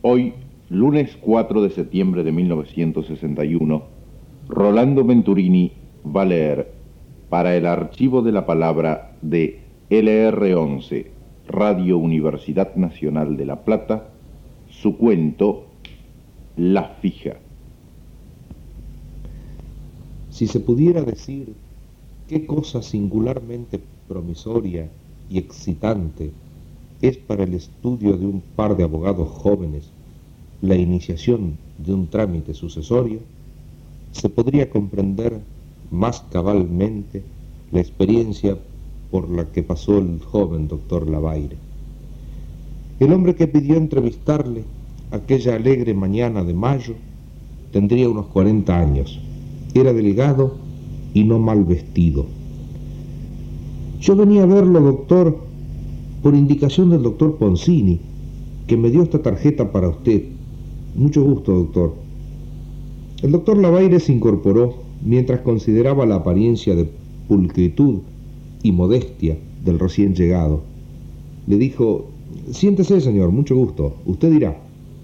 Hoy, lunes 4 de septiembre de 1961, Rolando Venturini va a leer para el archivo de la palabra de LR11, Radio Universidad Nacional de La Plata, su cuento La Fija. Si se pudiera decir qué cosa singularmente promisoria y excitante es para el estudio de un par de abogados jóvenes la iniciación de un trámite sucesorio, se podría comprender más cabalmente la experiencia por la que pasó el joven doctor Lavaire. El hombre que pidió entrevistarle aquella alegre mañana de mayo tendría unos 40 años. Era delgado y no mal vestido. Yo venía a verlo, doctor, por indicación del doctor Poncini, que me dio esta tarjeta para usted. Mucho gusto, doctor. El doctor Lavaire se incorporó mientras consideraba la apariencia de pulcritud y modestia del recién llegado. Le dijo: siéntese, señor, mucho gusto, usted dirá.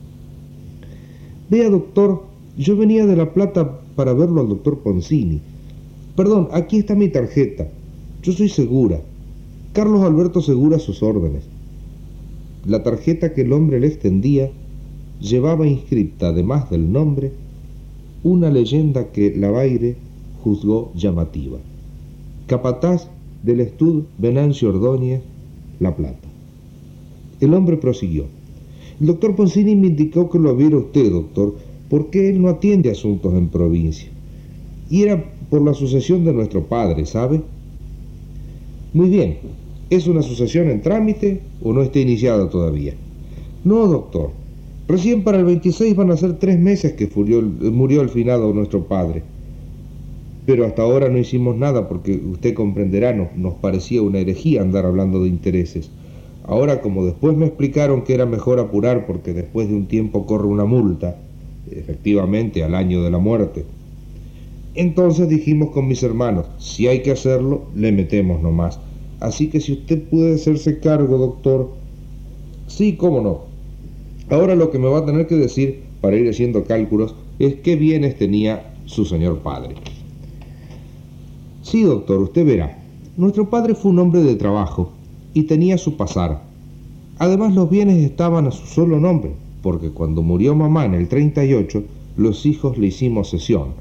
Vea, doctor, yo venía de La Plata para verlo al doctor Poncini. Perdón, aquí está mi tarjeta. Yo soy Segura, Carlos Alberto Segura, a sus órdenes. La tarjeta que el hombre le extendía llevaba inscripta, además del nombre, una leyenda que Lavaire juzgó llamativa: Capataz del Estud Venancio Ordóñez, La Plata. El hombre prosiguió: el doctor Poncini me indicó que lo viera usted, doctor, porque él no atiende asuntos en provincia. Y era por la sucesión de nuestro padre, ¿sabe? Muy bien. ¿Es una sucesión en trámite o no está iniciada todavía? No, doctor. Recién para el 26 van a ser 3 meses que murió el finado nuestro padre. Pero hasta ahora no hicimos nada porque usted comprenderá, nos parecía una herejía andar hablando de intereses. Ahora, como después me explicaron que era mejor apurar porque después de un tiempo corre una multa, efectivamente al año de la muerte, entonces dijimos con mis hermanos: si hay que hacerlo, le metemos nomás. Así que si usted puede hacerse cargo, doctor. Sí, cómo no. Ahora lo que me va a tener que decir, para ir haciendo cálculos, es qué bienes tenía su señor padre. Sí, doctor, usted verá. Nuestro padre fue un hombre de trabajo y tenía su pasar. Además, los bienes estaban a su solo nombre, porque cuando murió mamá en el 38, los hijos le hicimos cesión.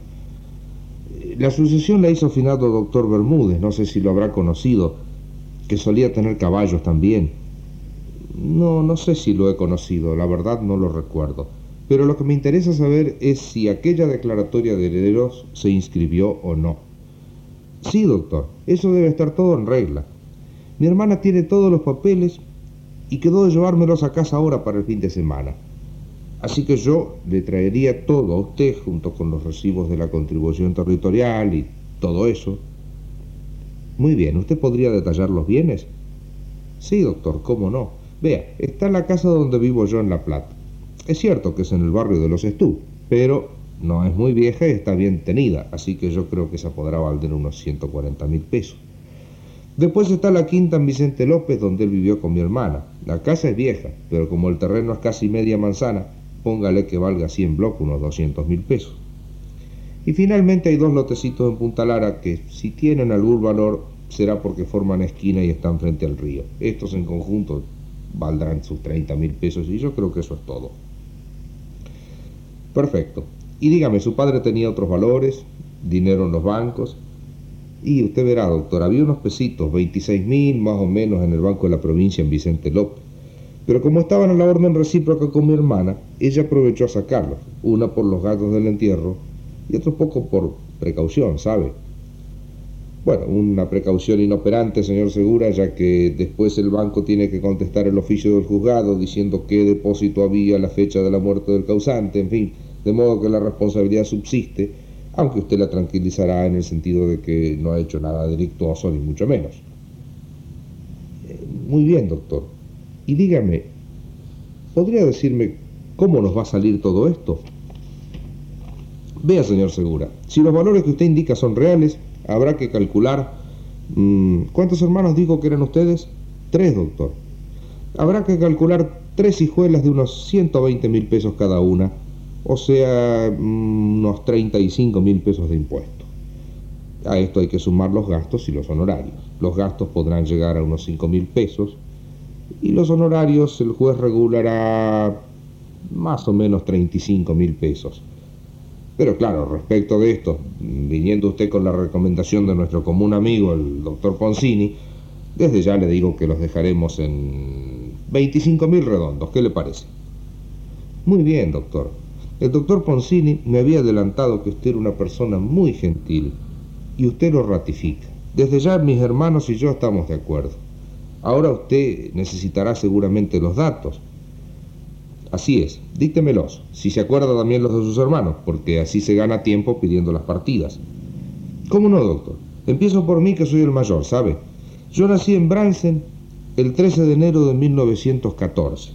La sucesión la hizo el finado doctor Bermúdez, no sé si lo habrá conocido, que solía tener caballos también. No sé si lo he conocido, la verdad no lo recuerdo. Pero lo que me interesa saber es si aquella declaratoria de herederos se inscribió o no. Sí, doctor, eso debe estar todo en regla. Mi hermana tiene todos los papeles y quedó de llevármelos a casa ahora para el fin de semana. Así que yo le traería todo a usted junto con los recibos de la contribución territorial y todo eso. Muy bien, ¿usted podría detallar los bienes? Sí, doctor, cómo no. Vea, está la casa donde vivo yo en La Plata. Es cierto que es en el barrio de los Estú, pero no es muy vieja y está bien tenida, así que yo creo que se podrá valer unos 140.000 pesos. Después está la quinta en Vicente López, donde él vivió con mi hermana. La casa es vieja, pero como el terreno es casi media manzana, póngale que valga 100 bloques, unos 200.000 pesos. Y finalmente hay 2 lotecitos en Punta Lara que, si tienen algún valor, será porque forman esquina y están frente al río. Estos en conjunto valdrán sus 30.000 pesos y yo creo que eso es todo. Perfecto. Y dígame, ¿su padre tenía otros valores? ¿Dinero en los bancos? Y usted verá, doctor, había unos pesitos, 26.000 más o menos en el Banco de la Provincia en Vicente López. Pero como estaban a la orden recíproca con mi hermana, ella aprovechó a sacarlos, una por los gastos del entierro y otro poco por precaución, ¿sabe? Bueno, una precaución inoperante, señor Segura, ya que después el banco tiene que contestar el oficio del juzgado diciendo qué depósito había a la fecha de la muerte del causante, en fin, de modo que la responsabilidad subsiste, aunque usted la tranquilizará en el sentido de que no ha hecho nada delictuoso, ni mucho menos. Muy bien, doctor. Y dígame, ¿podría decirme cómo nos va a salir todo esto? Vea, señor Segura, si los valores que usted indica son reales, habrá que calcular... ¿Cuántos hermanos dijo que eran ustedes? 3, doctor. Habrá que calcular 3 hijuelas de unos 120.000 pesos cada una, o sea, unos 35.000 pesos de impuesto. A esto hay que sumar los gastos y los honorarios. Los gastos podrán llegar a unos 5.000 pesos y los honorarios el juez regulará más o menos 35.000 pesos. Pero claro, respecto de esto, viniendo usted con la recomendación de nuestro común amigo, el doctor Poncini, desde ya le digo que los dejaremos en 25.000 redondos. ¿Qué le parece? Muy bien, doctor. El doctor Poncini me había adelantado que usted era una persona muy gentil y usted lo ratifica. Desde ya mis hermanos y yo estamos de acuerdo. Ahora usted necesitará seguramente los datos. Así es, díctemelos, si se acuerda también los de sus hermanos, porque así se gana tiempo pidiendo las partidas. ¿Cómo no, doctor? Empiezo por mí, que soy el mayor, ¿sabe? Yo nací en Bransen el 13 de enero de 1914.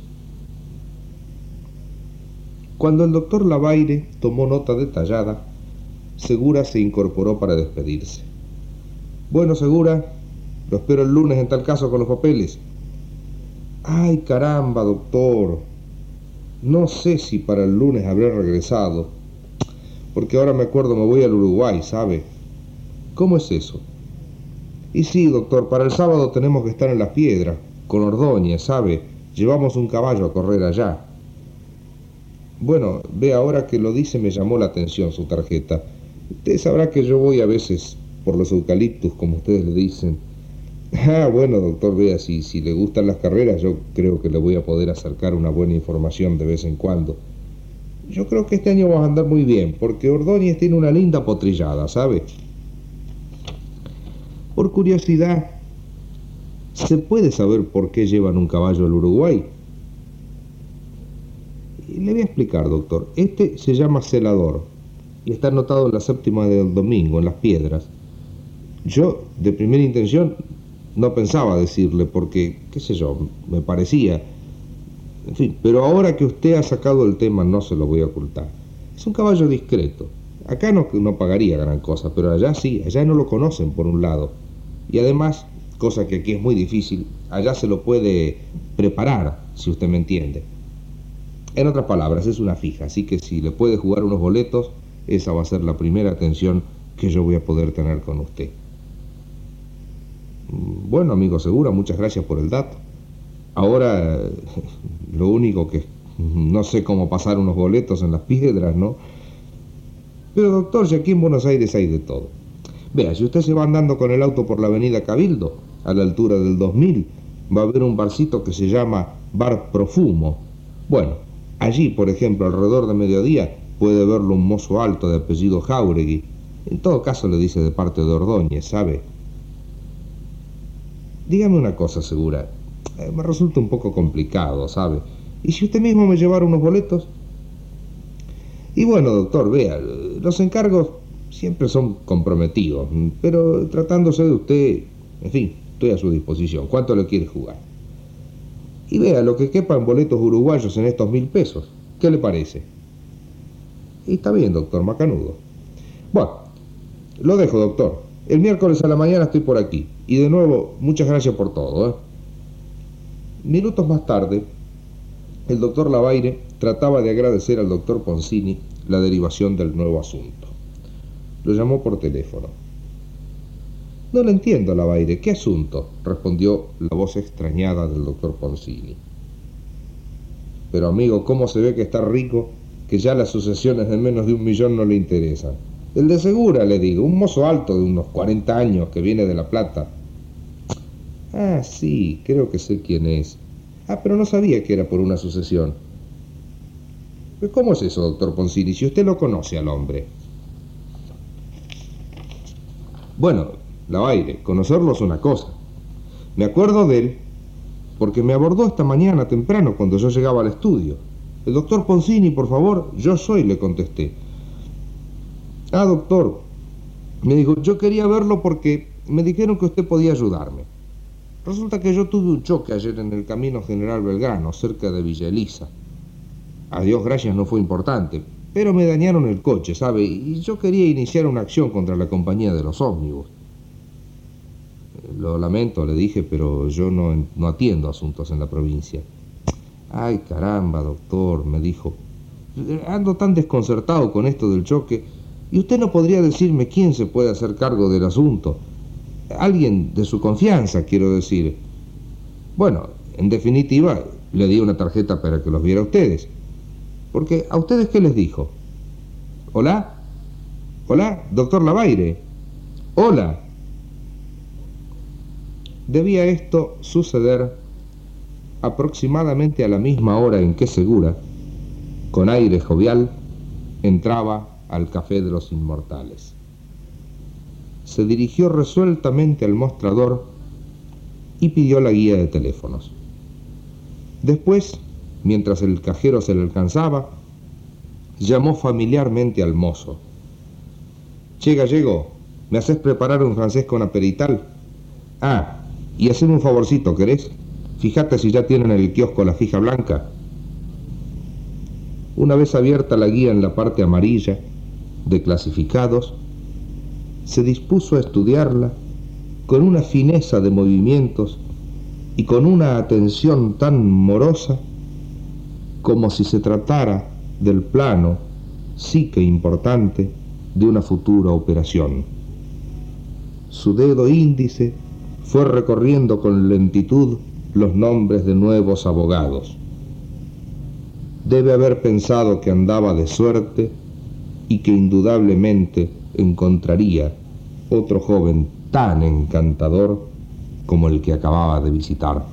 Cuando el doctor Lavaire tomó nota detallada, Segura se incorporó para despedirse. Bueno, Segura, lo espero el lunes en tal caso con los papeles. Ay, caramba, doctor. No sé si para el lunes habré regresado, porque ahora me acuerdo, me voy al Uruguay, ¿sabe? ¿Cómo es eso? Y sí, doctor, para el sábado tenemos que estar en Las Piedras, con Ordóñez, ¿sabe? Llevamos un caballo a correr allá. Bueno, ve, ahora que lo dice me llamó la atención su tarjeta. Usted sabrá que yo voy a veces por los eucaliptus, como ustedes le dicen. Ah, bueno, doctor, vea, si le gustan las carreras, yo creo que le voy a poder acercar una buena información de vez en cuando. Yo creo que este año vamos a andar muy bien, porque Ordóñez tiene una linda potrillada, ¿sabe? Por curiosidad, ¿se puede saber por qué llevan un caballo al Uruguay? Le voy a explicar, doctor. Este se llama Celador y está anotado en la séptima del domingo, en Las Piedras. Yo, de primera intención, no pensaba decirle porque, qué sé yo, me parecía. En fin, pero ahora que usted ha sacado el tema no se lo voy a ocultar. Es un caballo discreto. Acá no pagaría gran cosa, pero allá sí, allá no lo conocen por un lado. Y además, cosa que aquí es muy difícil, allá se lo puede preparar, si usted me entiende. En otras palabras, es una fija, así que si le puede jugar unos boletos, esa va a ser la primera atención que yo voy a poder tener con usted. Bueno, amigo Segura, muchas gracias por el dato. Ahora, lo único que no sé cómo pasar unos boletos en Las Piedras, ¿no? Pero doctor, si aquí en Buenos Aires hay de todo. Vea, si usted se va andando con el auto por la avenida Cabildo, a la altura del 2000, va a haber un barcito que se llama Bar Profumo. Bueno, allí, por ejemplo, alrededor de mediodía, puede verlo un mozo alto de apellido Jáuregui. En todo caso le dice de parte de Ordóñez, ¿sabe? Dígame una cosa, Segura. Me resulta un poco complicado, ¿sabe? ¿Y si usted mismo me llevara unos boletos? Y bueno, doctor, vea, los encargos siempre son comprometidos, pero tratándose de usted, en fin, estoy a su disposición. ¿Cuánto le quiere jugar? Y vea, lo que quepa en boletos uruguayos en estos 1.000 pesos. ¿Qué le parece? Y está bien, doctor, macanudo. Bueno, lo dejo, doctor. El miércoles a la mañana estoy por aquí. Y de nuevo, muchas gracias por todo, ¿eh? Minutos más tarde, el doctor Lavaire trataba de agradecer al doctor Poncini la derivación del nuevo asunto. Lo llamó por teléfono. No lo entiendo, Lavaire. ¿Qué asunto? Respondió la voz extrañada del doctor Poncini. Pero amigo, ¿cómo se ve que está rico que ya las sucesiones de menos de 1 millón no le interesan? El de Segura, le digo, un mozo alto de unos 40 años que viene de La Plata. Ah, sí, creo que sé quién es. Ah, pero no sabía que era por una sucesión. ¿Cómo es eso, doctor Poncini, si usted lo conoce al hombre? Bueno, Lavaire, conocerlo es una cosa. Me acuerdo de él porque me abordó esta mañana temprano cuando yo llegaba al estudio. El doctor Poncini, por favor, yo soy, le contesté. Ah, doctor, me dijo, yo quería verlo porque me dijeron que usted podía ayudarme. Resulta que yo tuve un choque ayer en el camino General Belgrano, cerca de Villa Elisa. A Dios gracias no fue importante, pero me dañaron el coche, ¿sabe? Y yo quería iniciar una acción contra la compañía de los ómnibus. Lo lamento, le dije, pero yo no atiendo asuntos en la provincia. Ay, caramba, doctor, me dijo. Ando tan desconcertado con esto del choque. ¿Y usted no podría decirme quién se puede hacer cargo del asunto? Alguien de su confianza, quiero decir. Bueno, en definitiva, le di una tarjeta para que los viera a ustedes. Porque, ¿a ustedes qué les dijo? ¿Hola? ¿Hola, doctor Lavaire? ¡Hola! Debía esto suceder aproximadamente a la misma hora en que Segura, con aire jovial, entraba al Café de los Inmortales. Se dirigió resueltamente al mostrador y pidió la guía de teléfonos. Después, mientras el cajero se le alcanzaba, llamó familiarmente al mozo. «Che, gallego, ¿me haces preparar un francés con aperital? Ah, y haceme un favorcito, ¿querés? Fíjate si ya tienen en el kiosco la fija blanca». Una vez abierta la guía en la parte amarilla de clasificados, se dispuso a estudiarla con una fineza de movimientos y con una atención tan morosa como si se tratara del plano, sí que importante, de una futura operación. Su dedo índice fue recorriendo con lentitud los nombres de nuevos abogados. Debe haber pensado que andaba de suerte y que indudablemente encontraría otro joven tan encantador como el que acababa de visitar.